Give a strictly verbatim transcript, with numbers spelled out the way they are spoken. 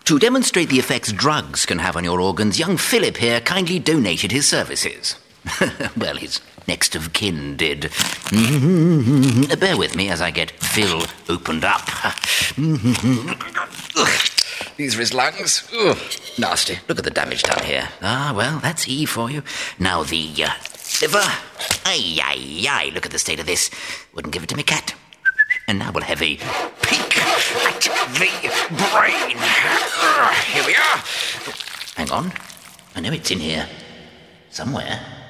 To demonstrate the effects drugs can have on your organs, young Philip here kindly donated his services. Well, his next of kin did. Bear with me as I get Phil opened up. These are his lungs. Ugh, nasty. Look at the damage done here. Ah, well, that's E for you. Now the uh, liver. Ay, ay, ay. Look at the state of this. Wouldn't give it to me, cat. And now we'll have a peek at the brain. Here we are. Hang on. I know it's in here. Somewhere.